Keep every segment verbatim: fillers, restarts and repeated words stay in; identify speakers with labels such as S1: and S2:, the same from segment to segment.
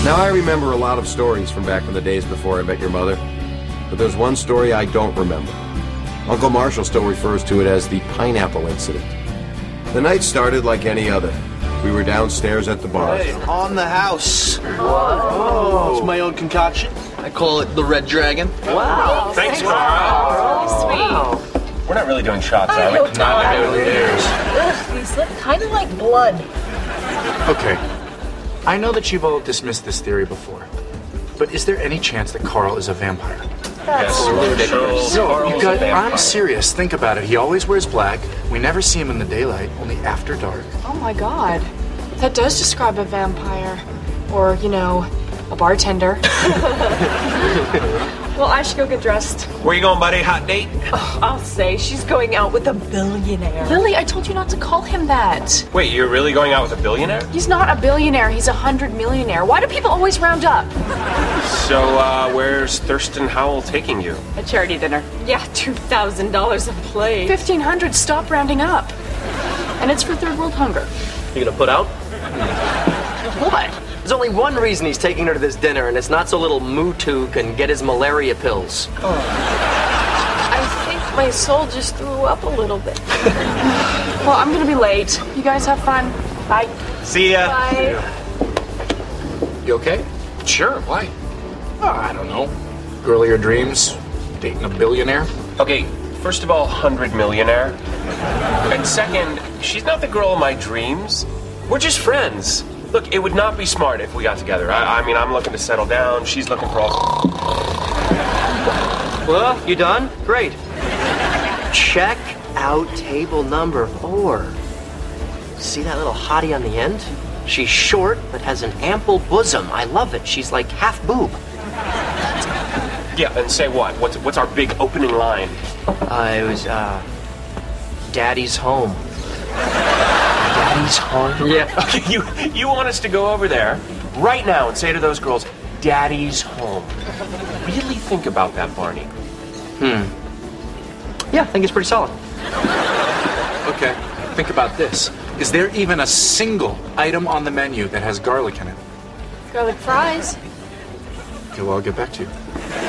S1: Now, I remember a lot of stories from back in the days before I met your mother, but there's one story I don't remember. Uncle Marshall still refers to it as the pineapple incident. The night started like any other. We were downstairs at the bar.
S2: Hey, on the house.
S3: Whoa.
S2: It's my own concoction. I call it the Red Dragon.
S3: Wow.
S4: Thanks, Carl.
S3: Really sweet.
S4: Wow. We're not really doing shots,
S3: I
S4: are we?
S3: hope not.
S2: Not really theirs.
S3: Ugh, these look kind of like blood.
S5: Okay. I know that you've all dismissed this theory before, but is there any chance that Carl is a vampire?
S4: Yes, ridiculous.
S5: No, you guys, I'm serious. Think about it. He always wears black. We never see him in the daylight, only after dark.
S6: Oh my god. That does describe a vampire. Or, you know, a bartender. Well, I should go get dressed.
S4: Where you going, buddy? Hot date?
S3: Oh, I'll say she's going out with a billionaire.
S6: Lily, I told you not to call him that.
S4: Wait, you're really going out with a billionaire?
S6: He's not a billionaire, he's a hundred millionaire. Why do people always round up?
S4: So, uh, where's Thurston Howell taking you?
S6: A charity dinner.
S3: Yeah, two thousand dollars a plate.
S6: Fifteen hundred, stop rounding up. And it's for third world hunger.
S2: You gonna put out?
S7: What? There's only one reason he's taking her to this dinner, and it's not so little Mutu can get his malaria pills.
S6: I think my soul just threw up a little bit. Well, I'm gonna be late. You guys have fun. Bye.
S4: See ya.
S6: Bye.
S5: You okay?
S4: Sure, why?
S5: Oh, I don't know. Girl of your dreams? Dating a billionaire?
S4: Okay, first of all, hundred millionaire. And second, she's not the girl of my dreams. We're just friends. Look, it would not be smart if we got together. I, I mean, I'm looking to settle down. She's looking for all...
S7: Well, you done? Great. Check out table number four. See that little hottie on the end? She's short, but has an ample bosom. I love it. She's like half boob.
S4: Yeah, and say what? What's, what's our big opening line?
S7: Uh, it was, uh, Daddy's home. Daddy's home? Yeah.
S4: Okay, you, you want us to go over there right now and say to those girls, Daddy's home. Really think about that, Barney.
S7: Hmm. Yeah, I think it's pretty solid.
S5: Okay, think about this. Is there even a single item on the menu that has garlic in it?
S6: Garlic fries.
S5: Okay, well, I'll get back to you.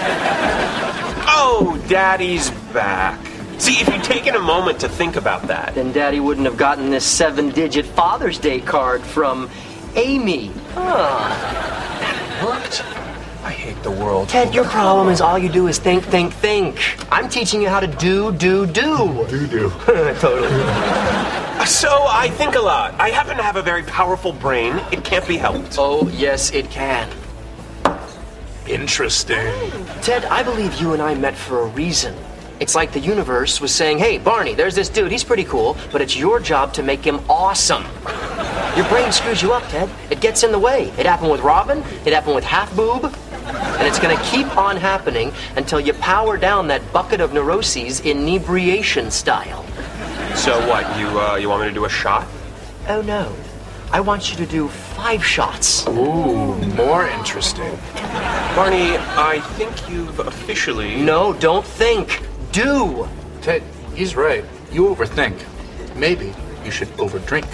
S4: Oh, Daddy's back. See, if you'd taken a moment to think about that.
S7: Then Daddy wouldn't have gotten this seven-digit Father's Day card from Amy.
S4: That worked. I hate the world.
S7: Ted, your problem is all you do is think, think, think. I'm teaching you how to do, do, do.
S5: Do do.
S7: Totally.
S4: So, I think a lot. I happen to have a very powerful brain. It can't be helped.
S7: Oh, yes, it can.
S5: Interesting.
S7: Ted, I believe you and I met for a reason. It's like the universe was saying, hey, Barney, there's this dude, he's pretty cool, but it's your job to make him awesome. Your brain screws you up, Ted. It gets in the way. It happened with Robin, it happened with Half Boob, and it's gonna keep on happening until you power down that bucket of neuroses inebriation style.
S4: So what, you, uh, you want me to do a shot?
S7: Oh, no. I want you to do five shots.
S5: Ooh, more interesting.
S4: Barney, I think you've officially...
S7: No, don't think. Do.
S5: Ted, he's right. You overthink. Maybe you should overdrink.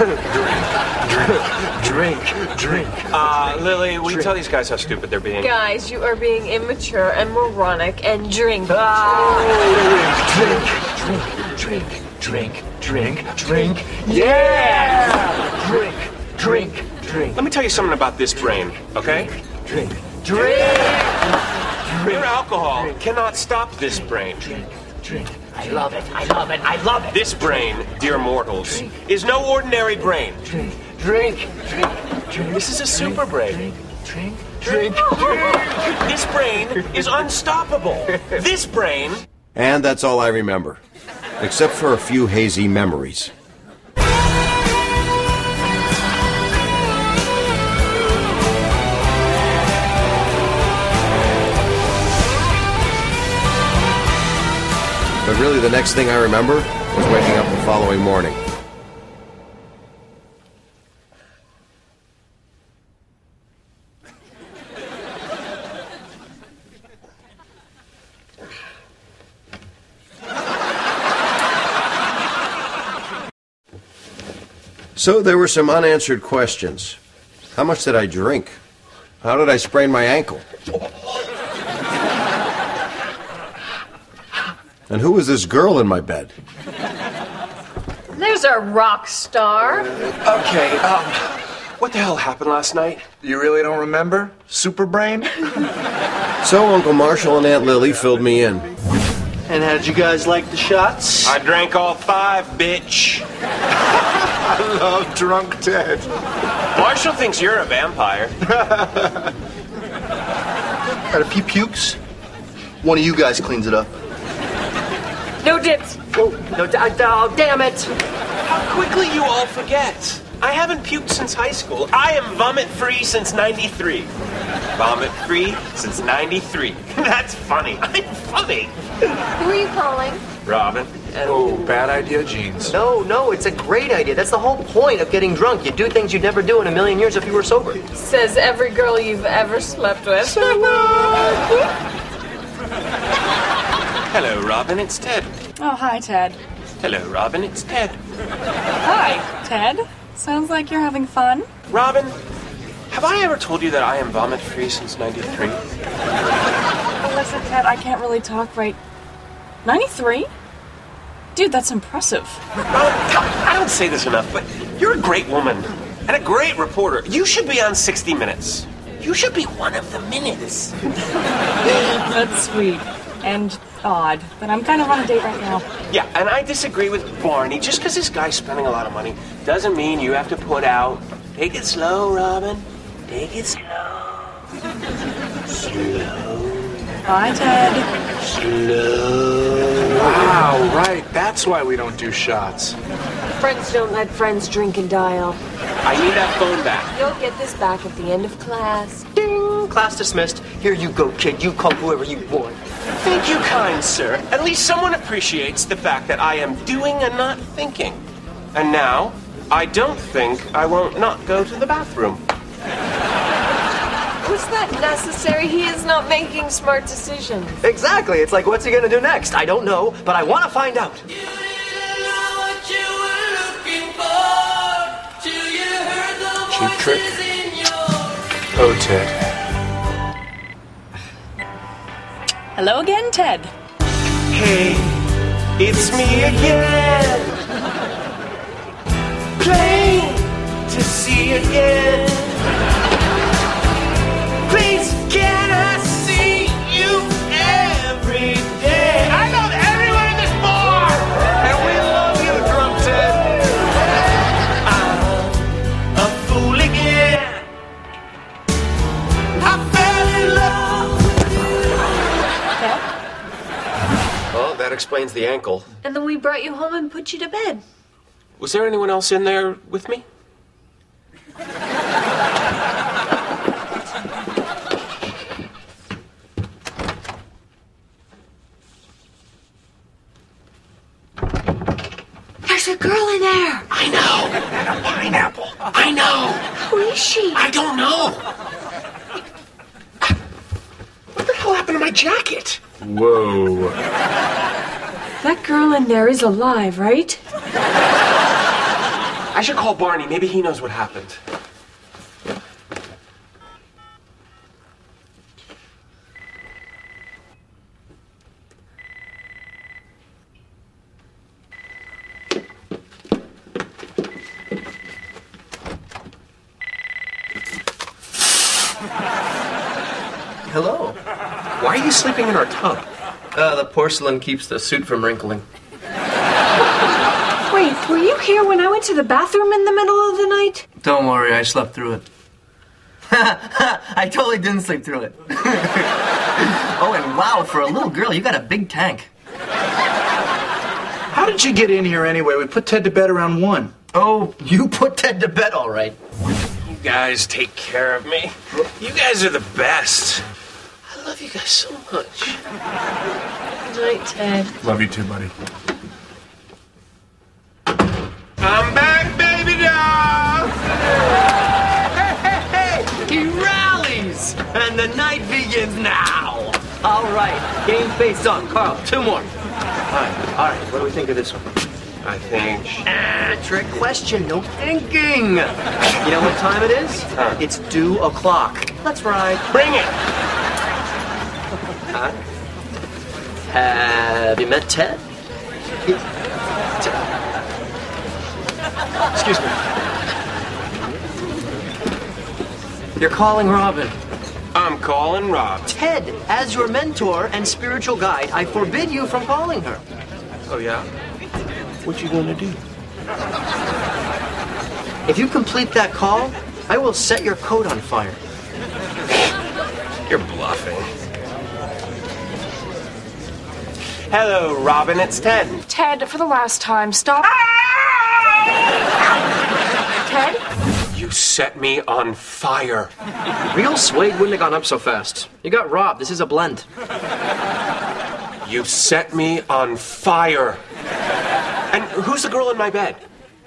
S7: Drink, drink, drink.
S4: Uh, Lily, will you tell these guys how stupid they're being?
S3: Guys, you are being immature and moronic and drink.
S7: Ah. Drink, drink, drink, drink, drink, drink. Yeah! Drink, drink, drink.
S4: Let me tell you something about this brain, okay?
S7: Drink, drink.
S4: Your alcohol cannot stop this brain.
S7: Drink, drink. I love it, I love it, I love it.
S4: This brain, dear mortals, is no ordinary brain.
S7: Drink, drink, drink, drink.
S4: This is a super brain.
S7: Drink, drink, drink.
S4: This brain is unstoppable. This brain...
S1: And that's all I remember, except for a few hazy memories. But really, the next thing I remember was waking up the following morning. So there were some unanswered questions. How much did I drink? How did I sprain my ankle? And who is this girl in my bed?
S3: There's our rock star.
S4: Okay, um, what the hell happened last night?
S5: You really don't remember? Super brain?
S1: So Uncle Marshall and Aunt Lily filled me in.
S2: And how did you guys like the shots?
S4: I drank all five, bitch.
S5: I love drunk Ted.
S4: Marshall thinks you're a vampire.
S2: Got a few pukes. One of you guys cleans it up.
S3: No dips.
S7: Oh, no, d- oh, damn it.
S4: How quickly you all forget. I haven't puked since high school. I am vomit-free since ninety-three. Vomit-free since ninety-three. That's funny. I'm funny.
S3: Who are you calling?
S4: Robin.
S5: Oh, bad idea, Jeans.
S7: No, no, it's a great idea. That's the whole point of getting drunk. You do things you'd never do in a million years if you were sober.
S3: Says every girl you've ever slept with.
S4: Hello, Robin. It's Ted.
S6: Oh, hi, Ted.
S4: Hello, Robin. It's Ted.
S6: Hi, Ted. Sounds like you're having fun.
S4: Robin, have I ever told you that I am vomit-free since ninety-three?
S6: Oh, listen, Ted, I can't really talk right. ninety-three? Dude, that's impressive.
S4: Oh, I don't say this enough, but you're a great woman and a great reporter. You should be on sixty minutes. You should be one of the minutes.
S6: That's sweet. And odd. But I'm kind of on a date right now.
S4: Yeah, and I disagree with Barney. Just because this guy's spending a lot of money doesn't mean you have to put out. Take it slow, Robin. Take it slow. Slow.
S6: Bye, Ted.
S4: Slow.
S5: Wow, right. That's why we don't do shots.
S3: Friends don't let friends drink and dial.
S4: I need that phone back.
S3: You'll get this back at the end of class.
S7: Ding! Class dismissed. Here you go, kid. You call whoever you want.
S4: Thank you, kind sir. At least someone appreciates the fact that I am doing and not thinking. And now, I don't think I won't not go to the bathroom.
S3: Was that necessary? He is not making smart decisions.
S7: Exactly. It's like, what's he gonna do next? I don't know, but I want to find out.
S5: Cheap trick. Oh, Ted.
S6: Hello again, Ted.
S4: Hey, it's me again. Plain to see again. Please, can I see you every day? I love everyone in this bar, and we love you, Drunk Ted. I'm a fool again. I fell in love. Well, that explains the ankle.
S3: And then we brought you home and put you to bed.
S4: Was there anyone else in there with me?
S3: There's a girl in there.
S4: I know. And a pineapple. I know.
S3: Who is she?
S4: I don't know. What the hell happened to my jacket?
S5: Whoa.
S3: That girl in there is alive, right?
S4: I should call Barney. Maybe he knows what happened.
S7: Hello.
S4: Why are you sleeping in our tub?
S7: Uh, the porcelain keeps the suit from wrinkling.
S3: Wait, were you here when I went to the bathroom in the middle of the night?
S7: Don't worry, I slept through it. I totally didn't sleep through it. Oh, and wow, for a little girl, you got a big tank.
S5: How did you get in here anyway? We put Ted to bed around one.
S7: Oh, you put Ted to bed all right.
S4: You guys take care of me. You guys are the best. I love you guys so much.
S3: Good night, Ted.
S5: Love you too, buddy.
S4: I'm back, baby doll!
S7: Hey, hey, hey! He rallies! And the night begins now! All right, game face on. Carl, two more. All right, all right, what do we think of this one?
S4: I think...
S7: Ah, trick question, no thinking. You know what time it is?
S4: Huh.
S7: It's due o'clock. Let's ride.
S4: Bring it.
S7: Huh? Have you met Ted?
S5: Excuse me.
S7: You're calling Robin.
S4: I'm calling Rob.
S7: Ted, as your mentor and spiritual guide, I forbid you from calling her.
S4: Oh, yeah? What you gonna do?
S7: If you complete that call, I will set your coat on fire.
S4: You're bluffing. Hello, Robin, it's Ted.
S6: Ted, for the last time, stop. Ted?
S4: You set me on fire.
S7: Real suede wouldn't have gone up so fast. You got robbed. This is a blend.
S4: You set me on fire. And who's the girl in my bed?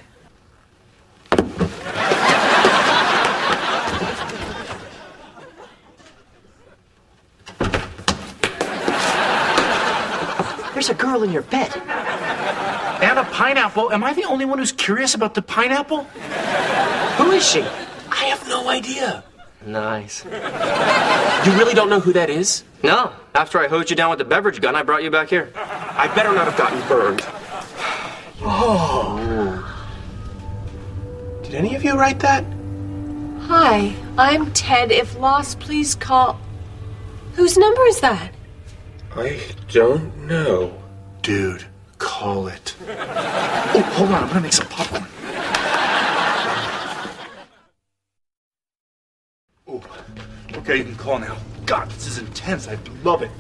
S7: There's a girl in your bed.
S5: And a pineapple. Am I the only one who's curious about the pineapple?
S7: Who is she?
S4: I have no idea.
S7: Nice.
S4: You really don't know who that is?
S7: No. After I hosed you down with the beverage gun, I brought you back here.
S4: I better not have gotten burned. Oh. Did any of you write that?
S3: Hi, I'm Ted. If lost, please call. Whose number is that?
S4: I don't know.
S5: Dude, call it. Oh, hold on. I'm gonna make some popcorn. Oh, okay, you can call now. God, this is intense. I love it.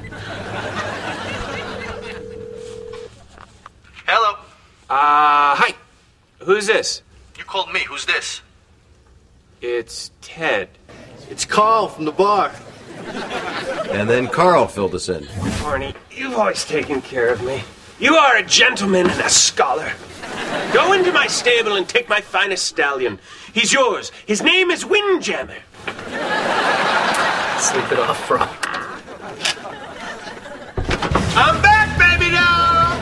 S2: Hello.
S4: Uh, hi. Who's this?
S2: You called me. Who's this?
S4: It's Ted.
S2: It's Carl from the bar.
S1: And then Carl filled us in.
S4: Barney, you've always taken care of me. You are a gentleman and a scholar. Go into my stable and take my finest stallion. He's yours. His name is Windjammer.
S7: Sleep it off, bro.
S4: I'm back, baby doll!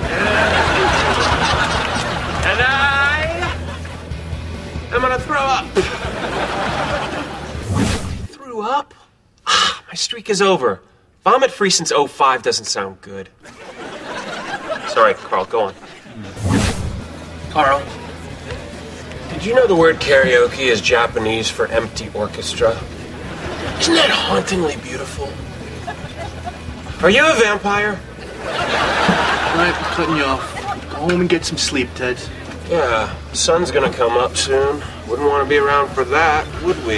S4: And I... I'm gonna throw up. Threw up? Ah, my streak is over. Vomit-free since oh five doesn't sound good. Sorry, Carl, go on. Carl, did you know the word karaoke is Japanese for empty orchestra? Isn't that hauntingly beautiful? Are you a vampire?
S2: All right, I'm cutting you off. Go home and get some sleep, Ted.
S4: Yeah, the sun's gonna come up soon. Wouldn't want to be around for that, would we?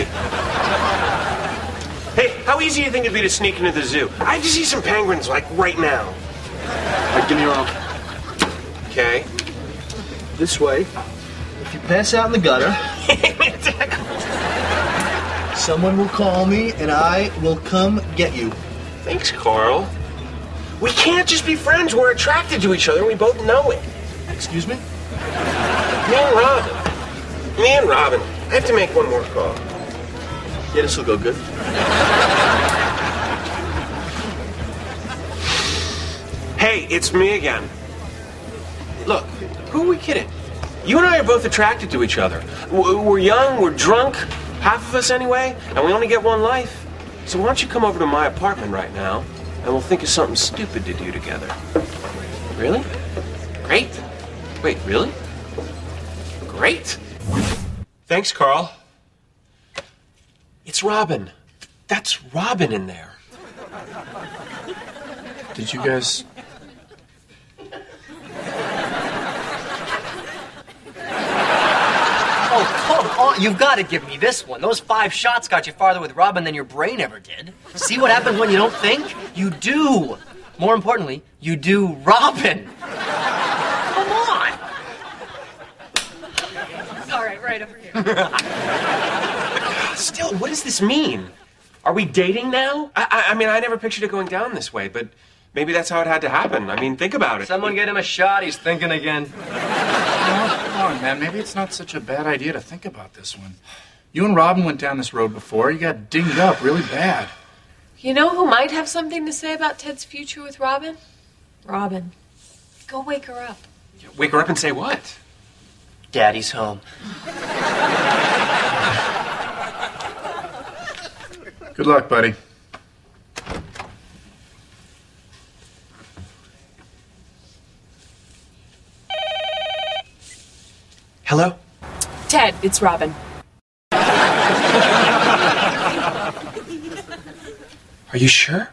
S4: Hey, how easy do you think it'd be to sneak into the zoo? I have to see some penguins, like, right now.
S2: All right, give me your arm.
S4: Okay.
S2: This way. If you pass out in the gutter, someone will call me and I will come get you.
S4: Thanks, Carl. We can't just be friends. We're attracted to each other. We both know it.
S2: Excuse me?
S4: Me and Robin. Me and Robin. I have to make one more call.
S2: Yeah, this will go good.
S4: Hey, it's me again. Look, who are we kidding? You and I are both attracted to each other. W- We're young, we're drunk, half of us anyway, and we only get one life. So why don't you come over to my apartment right now, and we'll think of something stupid to do together. Really? Great. Wait, really? Great. Thanks, Carl. It's Robin. That's Robin in there.
S5: Did you guys...
S7: Oh, come on. You've got to give me this one. Those five shots got you farther with Robin than your brain ever did. See what happens when you don't think? You do. More importantly, you do Robin. Come on.
S6: All right, right over here.
S4: Still, what does this mean? Are we dating now? I, I, I mean, I never pictured it going down this way, but maybe that's how it had to happen. I mean, think about it.
S7: Someone get him a shot. He's thinking again.
S5: Oh, come on, man. Maybe it's not such a bad idea to think about this one. You and Robin went down this road before. You got dinged up really bad.
S3: You know who might have something to say about Ted's future with Robin? Robin. Go wake her up.
S4: Wake her up and say what?
S7: Daddy's home.
S5: Good luck, buddy.
S4: Hello?
S6: Ted, it's Robin.
S4: Are you sure?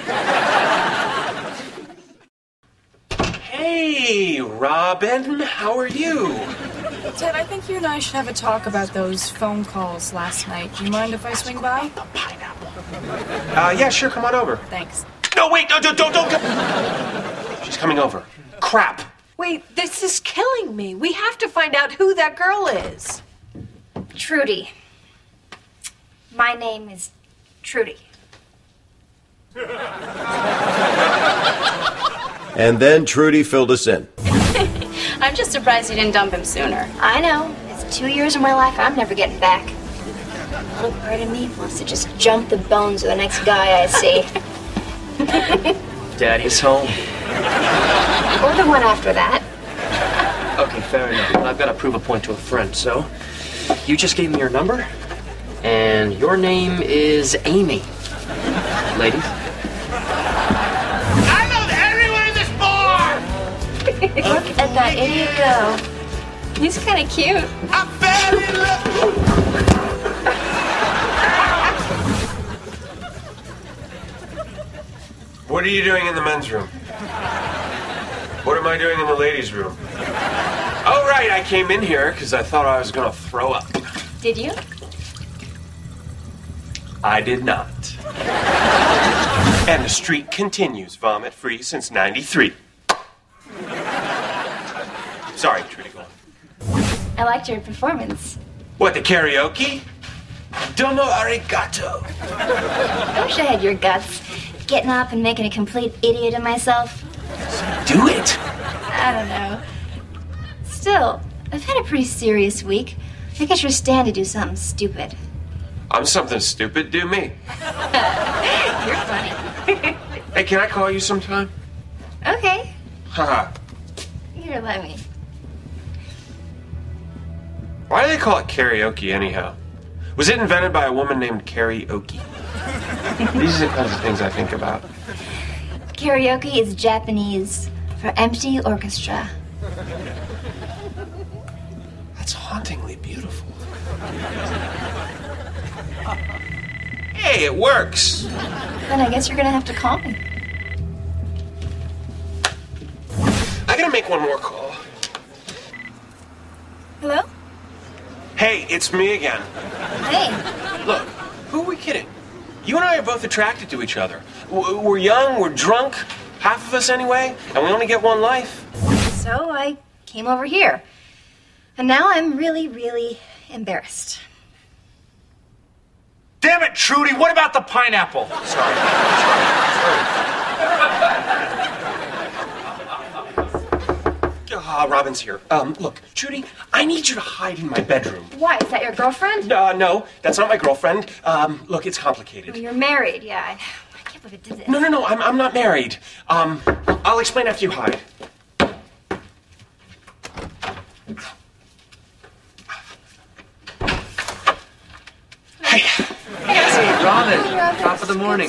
S4: Hey, Robin, how are you?
S6: Ted, I think you and I should have a talk about those phone calls last night. Do you mind if I swing by?
S4: The pineapple. Uh, yeah, sure, come on over.
S6: Thanks.
S4: No, wait, no, don't, don't, don't come. She's coming over. Crap.
S3: Wait, this is killing me. We have to find out who that girl is.
S8: Trudy. My name is Trudy.
S1: And then Trudy filled us in.
S8: I'm just surprised you didn't dump him sooner. I know. It's two years of my life I'm never getting back. A little part of me wants to just jump the bones of the next guy I see.
S7: Daddy's home.
S8: Or the one after that.
S7: Okay, fair enough. But I've got to prove a point to a friend, so you just gave me your number, and your name is Amy. Ladies?
S9: I know everyone in this bar!
S8: Look at that idiot go. He's kind of cute.
S9: I fell in love.
S4: What are you doing in the men's room? What am I doing in the ladies' room? Oh, right, I came in here because I thought I was going to throw up.
S8: Did you?
S4: I did not. And the streak continues vomit-free since ninety-three. Sorry, Trudy, go on.
S8: I liked your performance.
S4: What, the karaoke? Domo arigato.
S8: I wish I had your guts. Getting up and making a complete idiot of myself.
S4: Do it.
S8: I don't know. Still, I've had a pretty serious week. I think I should stand to do something stupid.
S4: I'm something stupid, do me.
S8: You're funny.
S4: Hey, can I call you sometime?
S8: Okay.
S4: Haha.
S8: Here, let me.
S4: Why do they call it karaoke anyhow? Was it invented by a woman named Karaoke? These are the kinds of things I think about.
S8: Karaoke is Japanese for empty orchestra.
S4: That's hauntingly beautiful. Hey, it works.
S8: Then I guess you're gonna have to call me.
S4: I gotta make one more call.
S8: Hello?
S4: Hey, it's me again.
S8: Hey.
S4: Look, who are we kidding? You and I are both attracted to each other. W- We're young, we're drunk, half of us anyway, and we only get one life.
S8: So I came over here. And now I'm really, really embarrassed.
S5: Damn it, Trudy, what about the pineapple?
S4: Sorry. Sorry. Ah, Robin's here. Um, look, Trudy, I need you to hide in my bedroom.
S8: Why? Is that your girlfriend?
S4: Uh, no, that's not my girlfriend. Um, look, it's complicated.
S8: Well, you're married, yeah. I, I can't believe it did this.
S4: No, no, no, I'm, I'm not married. Um, I'll explain after you hide. Hey.
S7: Hey, Robin. Top of the morning.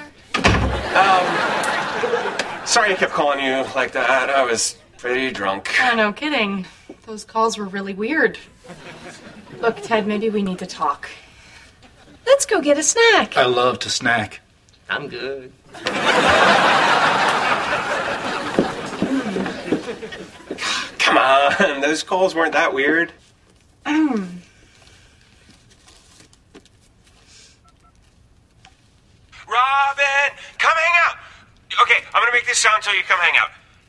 S4: Um, sorry I kept calling you like that. I was pretty drunk.
S6: Oh, no kidding. Those calls were really weird. Look, Ted, maybe we need to talk.
S3: Let's go get a snack.
S5: I love to snack.
S7: I'm good.
S4: Come on, those calls weren't that weird. Robin, come hang out. Okay, I'm gonna make this sound until you come hang out.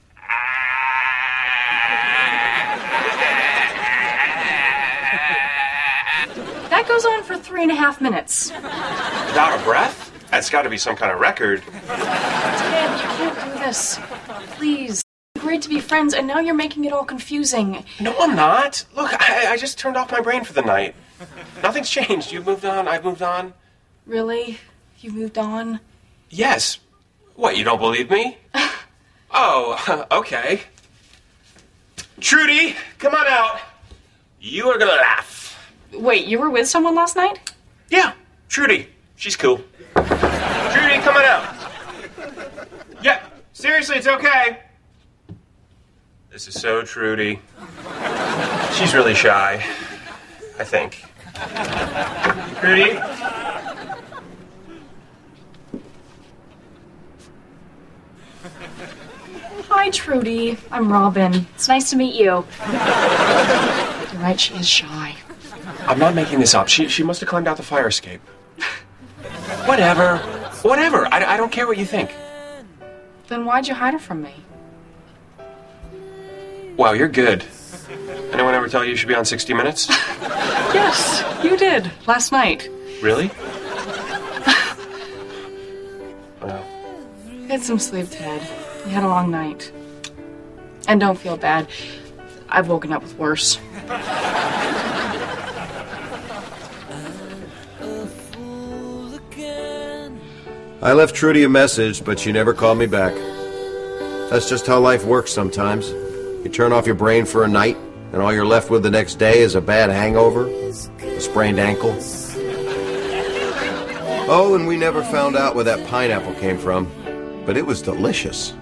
S6: That goes on for three and a half minutes.
S4: Without a breath? That's got to be some kind of record.
S6: Ted, you can't do this. Please. Great to be friends, and now you're making it all confusing.
S4: No, I'm not. Look, I, I just turned off my brain for the night. Nothing's changed. You've moved on. I've moved on.
S6: Really? You moved on?
S4: Yes. What, you don't believe me? Oh, okay. Trudy, come on out. You are gonna laugh.
S6: Wait, you were with someone last night?
S4: Yeah, Trudy. She's cool. Trudy, come on out. Yeah, seriously, it's okay. This is so Trudy. She's really shy, I think. Trudy?
S6: Hi, Trudy. I'm Robin. It's nice to meet you. You're right, she is shy.
S4: I'm not making this up. She she must have climbed out the fire escape. Whatever. Whatever. I, I don't care what you think.
S6: Then why'd you hide her from me?
S4: Wow, you're good. Anyone ever tell you you should be on sixty minutes?
S6: Yes, you did. Last night.
S4: Really? Wow.
S6: Get some sleep, Ted. You had a long night. And don't feel bad. I've woken up with worse.
S1: I left Trudy a message, but she never called me back. That's just how life works sometimes. You turn off your brain for a night, and all you're left with the next day is a bad hangover, a sprained ankle. Oh, and we never found out where that pineapple came from, but it was delicious.